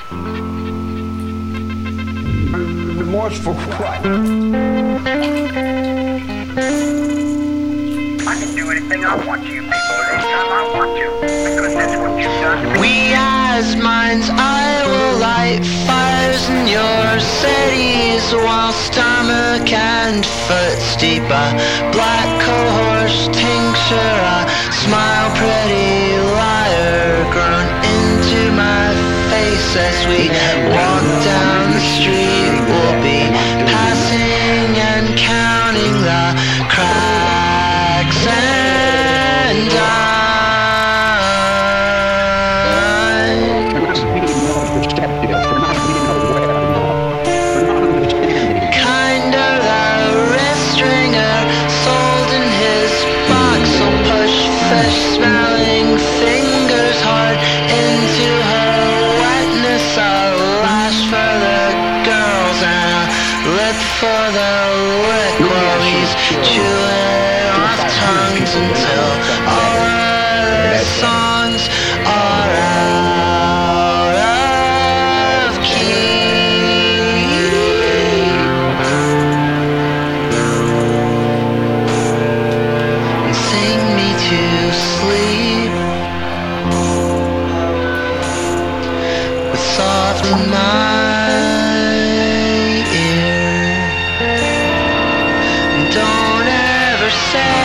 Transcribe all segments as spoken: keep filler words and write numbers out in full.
Remorse for what? I can do anything I want to you people anytime I want to, because that's what you've done to me. We as minds, I will light fires in your cities, while stomach and foot steep a black cohorse tincture, a smile pretty liar grown into my face as we walk down the street. We'll be passing and counting the cracks and dimes. Kind of the wrist stringer sold in his box will push fish smelling fingers hard into her wetness. A lash for the girls and a lip for the lick while he's chewing off tongues until all the songs are out of key. And sing me to sleep with soft in my ear. And don't ever say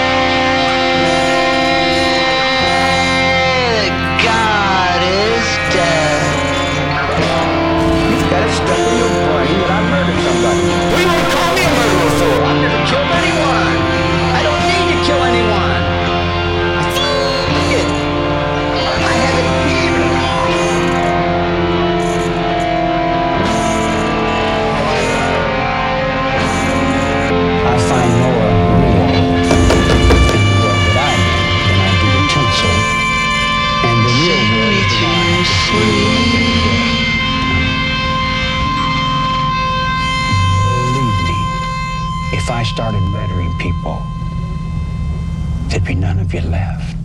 that God is dead. You've got it stuck in your brain that I murdered somebody. What do you want to call me a murderer for? I've never killed anyone. I don't need to kill anyone. It. I have it here. I find more real in the world that I know than I do the tinsel. And the real Sing me world to is sleep. Believe me, if I started murdering people, there'd be none of you left.